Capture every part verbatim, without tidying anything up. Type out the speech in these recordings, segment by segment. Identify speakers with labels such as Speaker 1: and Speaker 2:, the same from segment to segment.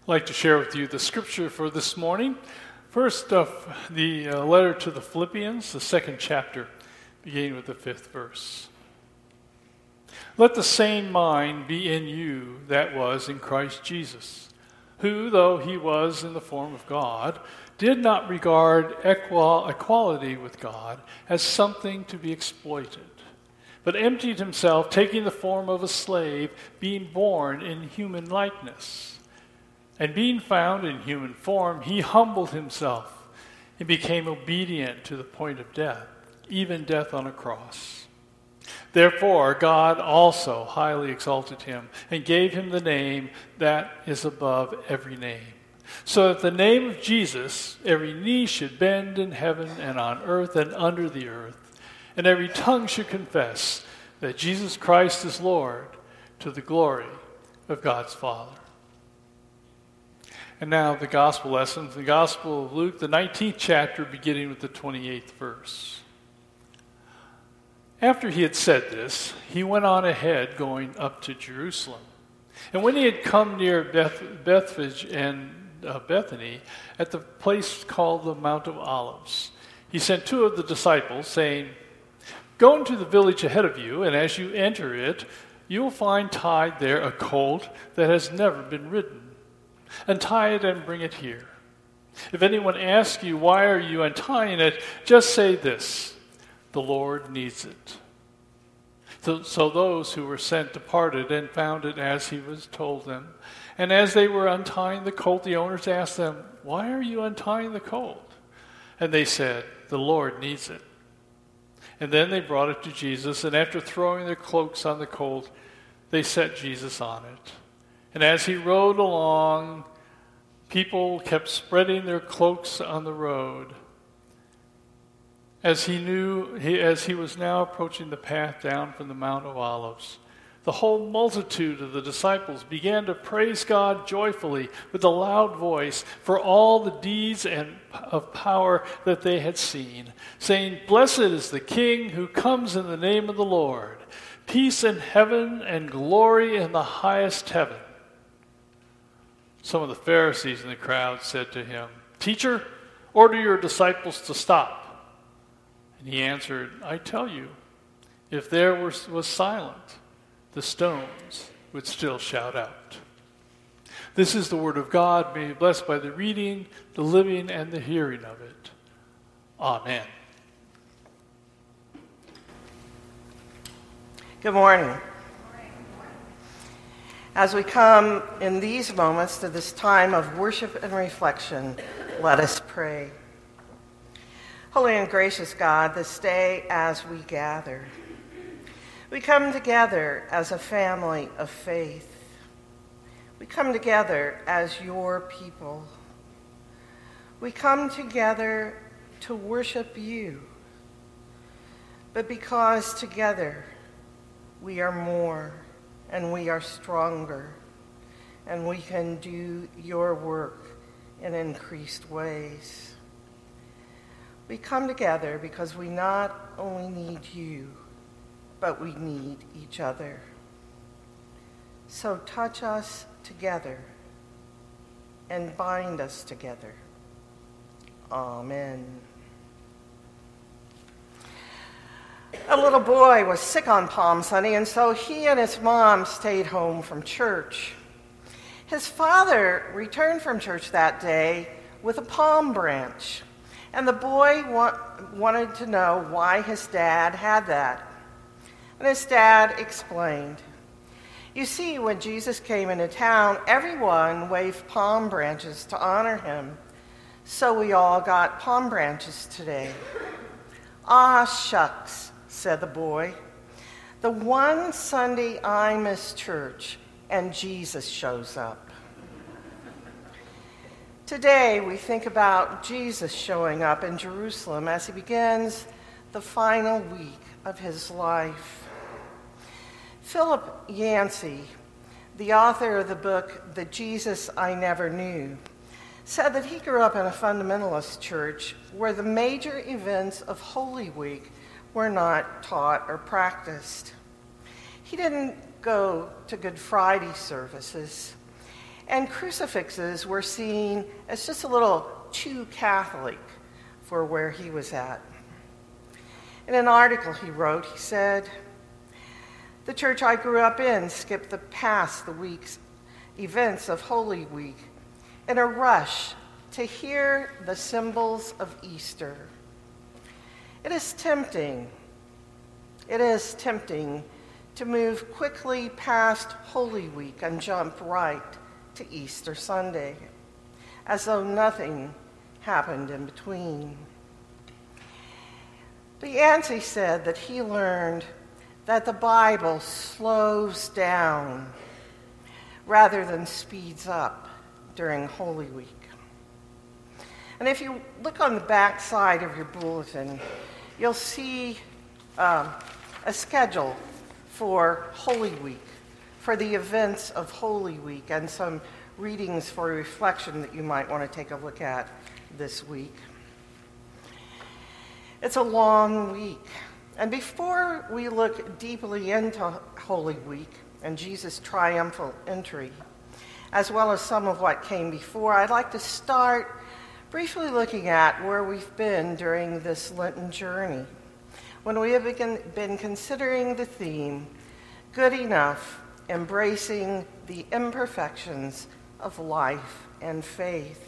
Speaker 1: I'd like to share with you the scripture for this morning. First, uh, the uh, letter to the Philippians, the second chapter, beginning with the fifth verse. Let the same mind be in you that was in Christ Jesus, who, though he was in the form of God, did not regard equal, equality with God as something to be exploited, but emptied himself, taking the form of a slave, being born in human likeness. And being found in human form, he humbled himself and became obedient to the point of death, even death on a cross. Therefore, God also highly exalted him and gave him the name that is above every name, so that the name of Jesus every knee should bend in heaven and on earth and under the earth, and every tongue should confess that Jesus Christ is Lord, to the glory of God's Father. And now the gospel lessons, the Gospel of Luke, the nineteenth chapter, beginning with the twenty-eighth verse. After he had said this, he went on ahead, going up to Jerusalem. And when he had come near Beth, Bethphage and uh, Bethany, at the place called the Mount of Olives, he sent two of the disciples, saying, "Go into the village ahead of you, and as you enter it, you will find tied there a colt that has never been ridden. Untie it and bring it here. If anyone asks you, 'Why are you untying it?' just say this, 'The Lord needs it.'" So, so those who were sent departed and found it as he was told them. And as they were untying the colt, the owners asked them, "Why are you untying the colt?" And they said, "The Lord needs it." And then they brought it to Jesus, and after throwing their cloaks on the colt, they set Jesus on it. And as he rode along, people kept spreading their cloaks on the road. As he knew, he, as he was now approaching the path down from the Mount of Olives, the whole multitude of the disciples began to praise God joyfully with a loud voice for all the deeds and of power that they had seen, saying, "Blessed is the King who comes in the name of the Lord. Peace in heaven and glory in the highest heaven." Some of the Pharisees in the crowd said to him, "Teacher, order your disciples to stop." And he answered, "I tell you, if there was, was silent, the stones would still shout out." This is the word of God. May be blessed by the reading, the living, and the hearing of it. Amen.
Speaker 2: Good morning. As we come in these moments to this time of worship and reflection, let us pray. Holy and gracious God, this day as we gather, we come together as a family of faith. We come together as your people. We come together to worship you, but because together we are more, and we are stronger, and we can do your work in increased ways. We come together because we not only need you, but we need each other. So touch us together and bind us together. Amen. A little boy was sick on Palm Sunday, and so he and his mom stayed home from church. His father returned from church that day with a palm branch, and the boy wa- wanted to know why his dad had that. And his dad explained, "You see, when Jesus came into town, everyone waved palm branches to honor him, so we all got palm branches today." "Ah, shucks," said the boy. "The one Sunday I miss church and Jesus shows up." Today we think about Jesus showing up in Jerusalem as he begins the final week of his life. Philip Yancey, the author of the book The Jesus I Never Knew, said that he grew up in a fundamentalist church where the major events of Holy Week were not taught or practiced. He didn't go to Good Friday services, And crucifixes were seen as just a little too Catholic for where he was at. In an article he wrote, he said, "The church I grew up in skipped the past the week's events of Holy Week in a rush to hear the symbols of Easter. It is tempting, it is tempting to move quickly past Holy Week and jump right to Easter Sunday, as though nothing happened in between." But Yancey said that he learned that the Bible slows down rather than speeds up during Holy Week. And if you look on the back side of your bulletin, you'll see um, a schedule for Holy Week, for the events of Holy Week, and some readings for reflection that you might want to take a look at this week. It's a long week. And before we look deeply into Holy Week and Jesus' triumphal entry, as well as some of what came before, I'd like to start briefly looking at where we've been during this Lenten journey, when we have been considering the theme, Good Enough, Embracing the Imperfections of Life and Faith.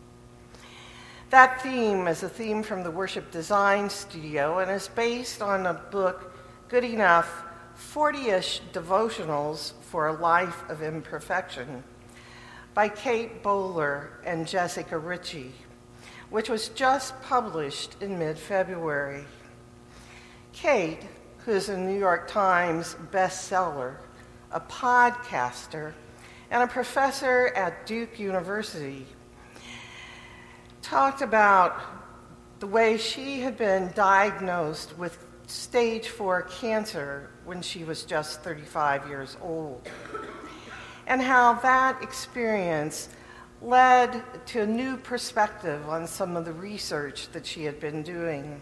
Speaker 2: That theme is a theme from the Worship Design Studio and is based on a book, Good Enough, forty-ish Devotionals for a Life of Imperfection, by Kate Bowler and Jessica Ritchie, which was just published in mid-February. Kate, who is a New York Times bestseller, a podcaster, and a professor at Duke University, talked about the way she had been diagnosed with stage four cancer when she was just thirty-five years old, and how that experience led to a new perspective on some of the research that she had been doing.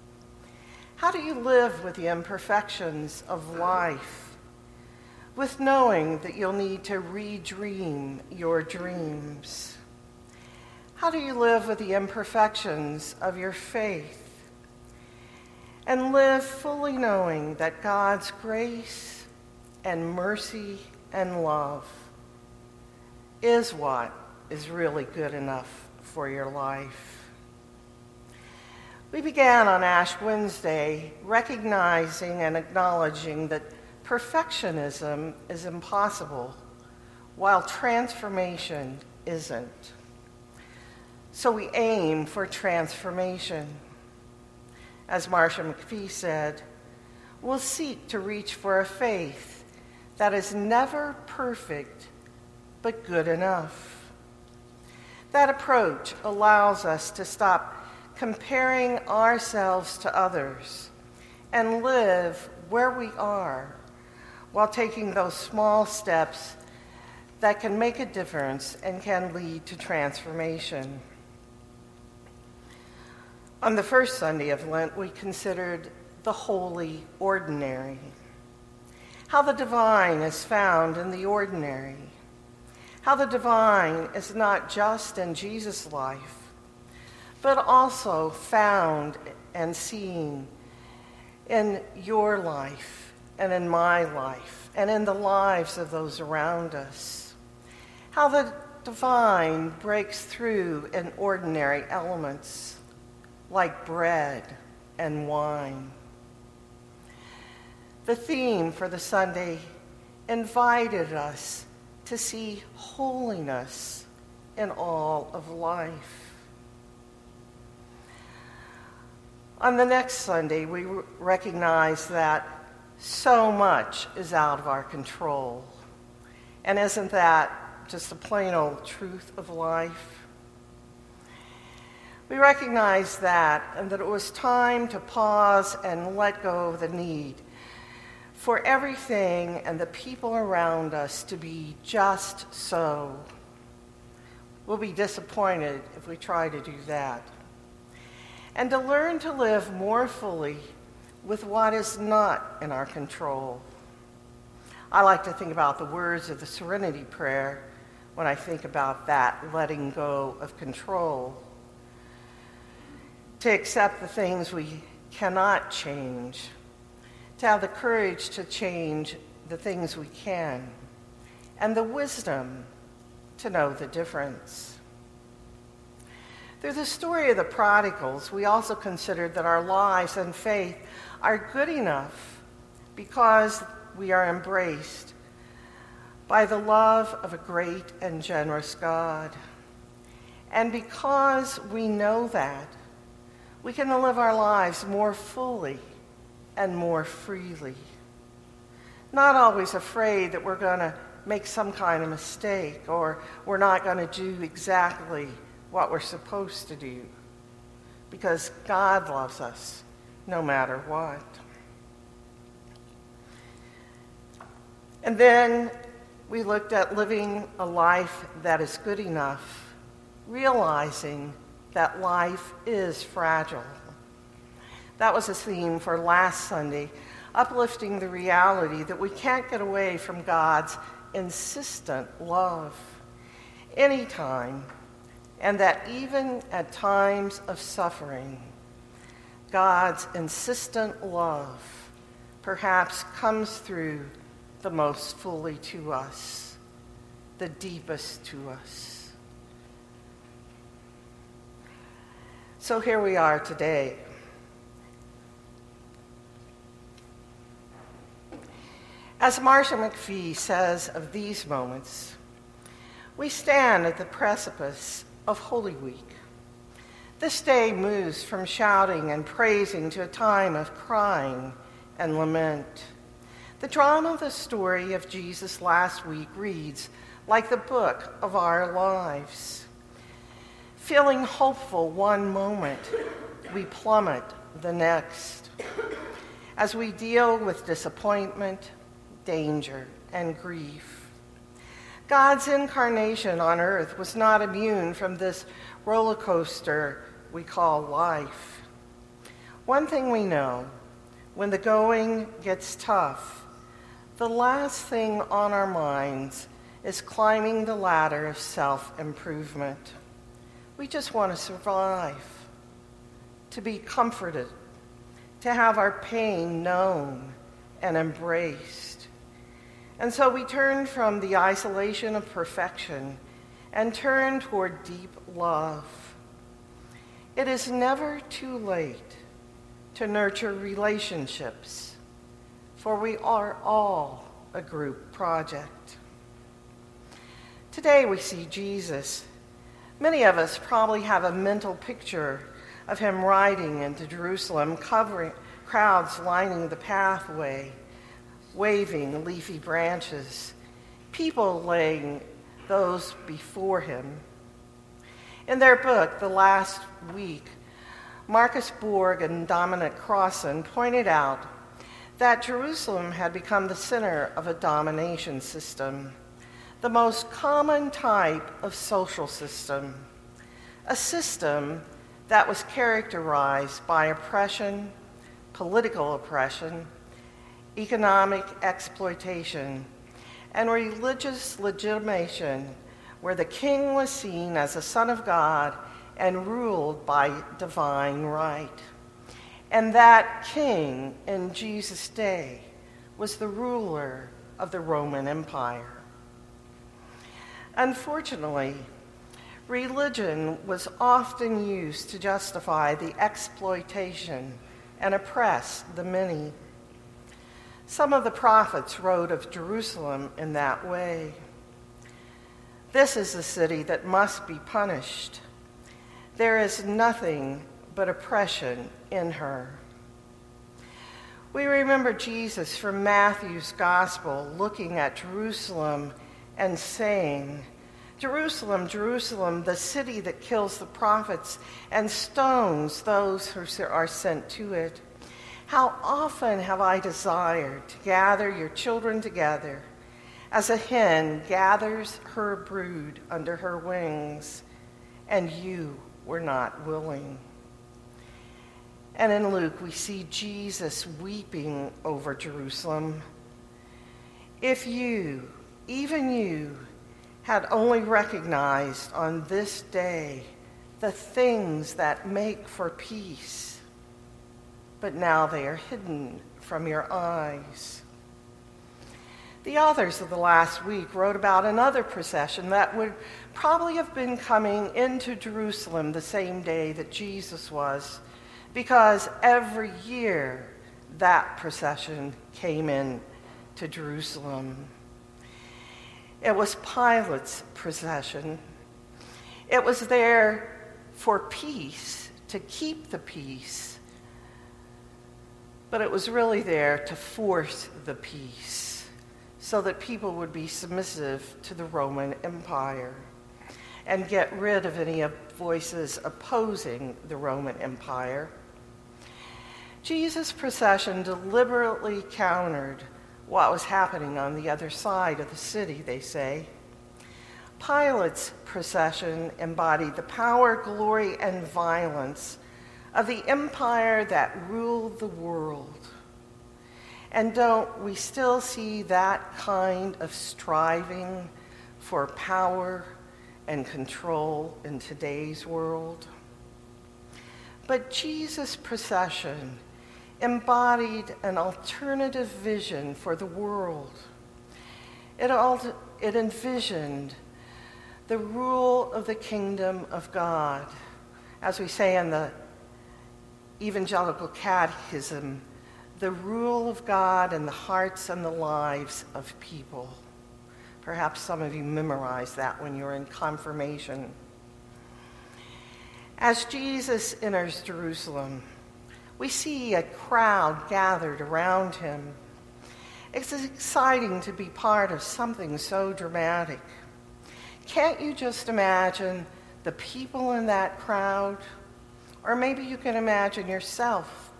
Speaker 2: How do you live with the imperfections of life, with knowing that you'll need to redream your dreams? How do you live with the imperfections of your faith and live fully knowing that God's grace and mercy and love is what is really good enough for your life? We began on Ash Wednesday recognizing and acknowledging that perfectionism is impossible, while transformation isn't. So we aim for transformation. As Marcia McPhee said, we'll seek to reach for a faith that is never perfect, but good enough. That approach allows us to stop comparing ourselves to others and live where we are while taking those small steps that can make a difference and can lead to transformation. On the first Sunday of Lent, we considered the holy ordinary, how the divine is found in the ordinary, how the divine is not just in Jesus' life, but also found and seen in your life and in my life and in the lives of those around us. How the divine breaks through in ordinary elements like bread and wine. The theme for the Sunday invited us to see holiness in all of life. On the next Sunday, we recognize that so much is out of our control. And isn't that just the plain old truth of life? We recognize that, and that it was time to pause and let go of the need for everything and the people around us to be just so. We'll be disappointed if we try to do that. And to learn to live more fully with what is not in our control. I like to think about the words of the Serenity Prayer, when I think about that letting go of control. To accept the things we cannot change. To have the courage to change the things we can. And the wisdom to know the difference. Through the story of the prodigals, we also considered that our lives and faith are good enough because we are embraced by the love of a great and generous God. And because we know that, we can live our lives more fully and more freely. Not always afraid that we're going to make some kind of mistake or we're not going to do exactly what we're supposed to do, because God loves us no matter what. And then we looked at living a life that is good enough, realizing that life is fragile. That was a theme for last Sunday, uplifting the reality that we can't get away from God's insistent love anytime, and that even at times of suffering, God's insistent love perhaps comes through the most fully to us, the deepest to us. So here we are today. As Marcia McPhee says of these moments, we stand at the precipice of Holy Week. This day moves from shouting and praising to a time of crying and lament. The drama of the story of Jesus last week reads like the book of our lives. Feeling hopeful one moment, we plummet the next. As we deal with disappointment, danger, and grief. God's incarnation on earth was not immune from this roller coaster we call life. One thing we know, when the going gets tough, the last thing on our minds is climbing the ladder of self-improvement. We just want to survive, to be comforted, to have our pain known and embraced. And so we turn from the isolation of perfection and turn toward deep love. It is never too late to nurture relationships, for we are all a group project. Today we see Jesus. Many of us probably have a mental picture of him riding into Jerusalem, covering crowds lining the pathway, waving leafy branches, people laying those before him. In their book, The Last Week, Marcus Borg and Dominic Crossan pointed out that Jerusalem had become the center of a domination system, the most common type of social system, a system that was characterized by oppression, political oppression, economic exploitation, and religious legitimation, where the king was seen as a son of God and ruled by divine right. And that king in Jesus' day was the ruler of the Roman Empire. Unfortunately, religion was often used to justify the exploitation and oppress the many. Some of the prophets wrote of Jerusalem in that way. This is a city that must be punished. There is nothing but oppression in her. We remember Jesus from Matthew's Gospel looking at Jerusalem and saying, "Jerusalem, Jerusalem, the city that kills the prophets and stones those who are sent to it. How often have I desired to gather your children together, as a hen gathers her brood under her wings, and you were not willing." And in Luke, we see Jesus weeping over Jerusalem. "If you, even you, had only recognized on this day the things that make for peace, but now they are hidden from your eyes. The authors of the last week wrote about another procession that would probably have been coming into Jerusalem the same day that Jesus was, because every year that procession came in to Jerusalem. It was Pilate's procession. It was there for peace, to keep the peace, but it was really there to force the peace so that people would be submissive to the Roman Empire and get rid of any voices opposing the Roman Empire. Jesus' procession deliberately countered what was happening on the other side of the city, they say. Pilate's procession embodied the power, glory, and violence of the empire that ruled the world. And don't we still see that kind of striving for power and control in today's world? But Jesus' procession embodied an alternative vision for the world. It, all, it envisioned the rule of the kingdom of God. As we say in the Evangelical Catechism, the rule of God in the hearts and the lives of people. Perhaps some of you memorized that when you were in confirmation. As Jesus enters Jerusalem, we see a crowd gathered around him. It's exciting to be part of something so dramatic. Can't you just imagine the people in that crowd? Or maybe you can imagine yourself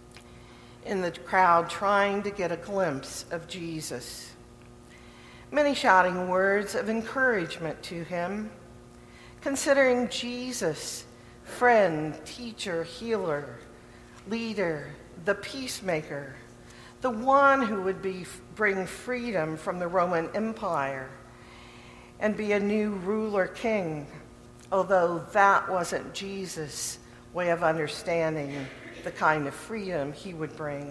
Speaker 2: in the crowd trying to get a glimpse of Jesus. Many shouting words of encouragement to him, considering Jesus, friend, teacher, healer, leader, the peacemaker, the one who would be, bring freedom from the Roman Empire and be a new ruler king, although that wasn't Jesus' way of understanding the kind of freedom he would bring.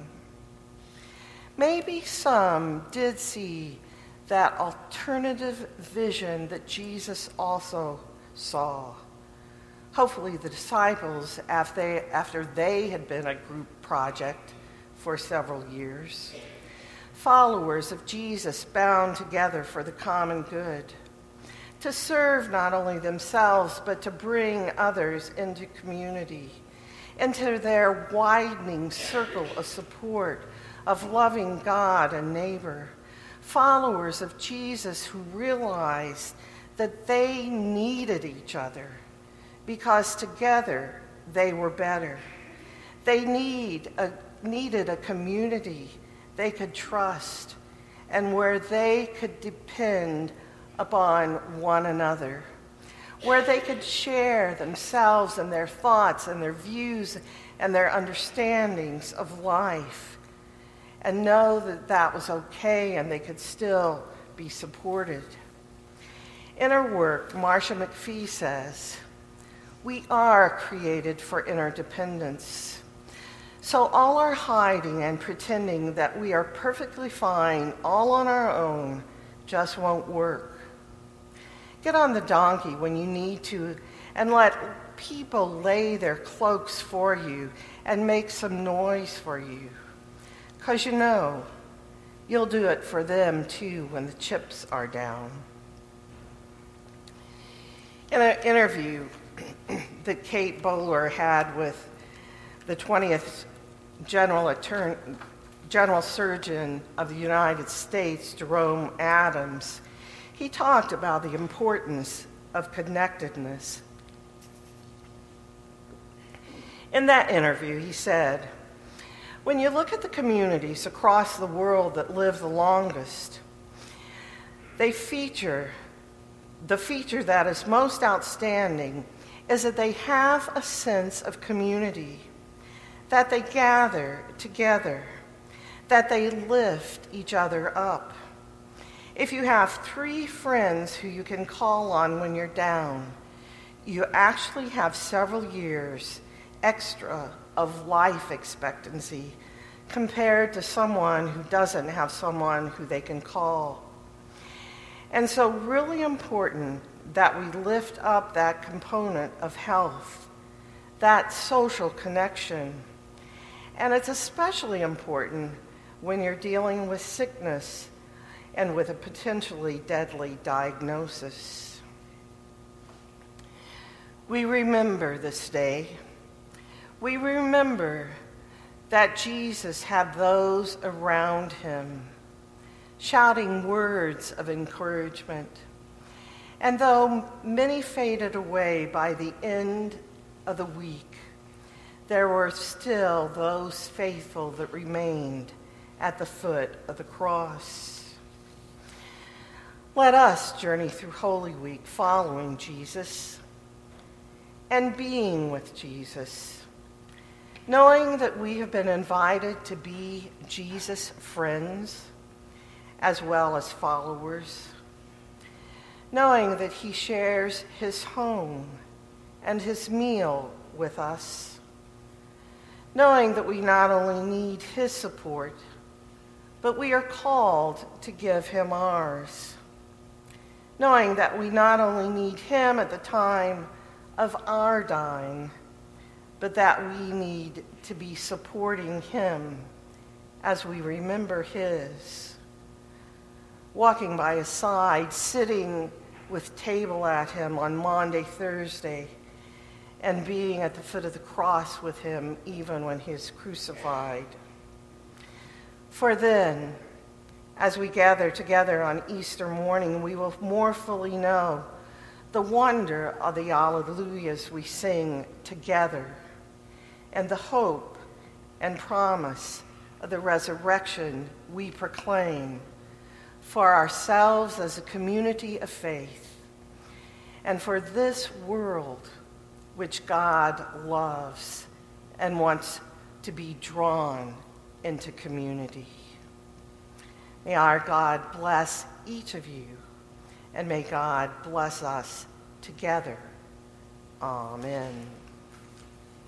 Speaker 2: Maybe some did see that alternative vision that Jesus also saw. Hopefully the disciples, after they, after they had been a group project for several years, followers of Jesus bound together for the common good, to serve not only themselves, but to bring others into community, into their widening circle of support, of loving God and neighbor. Followers of Jesus who realized that they needed each other because together they were better. They need a, needed a community they could trust and where they could depend upon one another, where they could share themselves and their thoughts and their views and their understandings of life and know that that was okay and they could still be supported. In her work, Marcia McPhee says, "We are created for interdependence. So all our hiding and pretending that we are perfectly fine all on our own just won't work. Get on the donkey when you need to and let people lay their cloaks for you and make some noise for you. Because you know, you'll do it for them too when the chips are down." In an interview that Kate Bowler had with the twentieth General Attorney, General Surgeon of the United States, Jerome Adams, he talked about the importance of connectedness. In that interview, he said, "When you look at the communities across the world that live the longest, they feature, the feature that is most outstanding is that they have a sense of community, that they gather together, that they lift each other up. If you have three friends who you can call on when you're down, you actually have several years extra of life expectancy compared to someone who doesn't have someone who they can call. And so really important that we lift up that component of health, that social connection. And it's especially important when you're dealing with sickness and with a potentially deadly diagnosis. We remember this day. We remember that Jesus had those around him shouting words of encouragement. And though many faded away by the end of the week, there were still those faithful that remained at the foot of the cross. Let us journey through Holy Week following Jesus and being with Jesus, knowing that we have been invited to be Jesus' friends as well as followers, knowing that he shares his home and his meal with us, knowing that we not only need his support, but we are called to give him ours, knowing that we not only need him at the time of our dying, but that we need to be supporting him as we remember his, walking by his side, sitting with table at him on Maundy, Thursday, and being at the foot of the cross with him even when he is crucified. For then, as we gather together on Easter morning, we will more fully know the wonder of the Alleluias we sing together and the hope and promise of the resurrection we proclaim for ourselves as a community of faith and for this world which God loves and wants to be drawn into community. May our God bless each of you, and may God bless us together. Amen.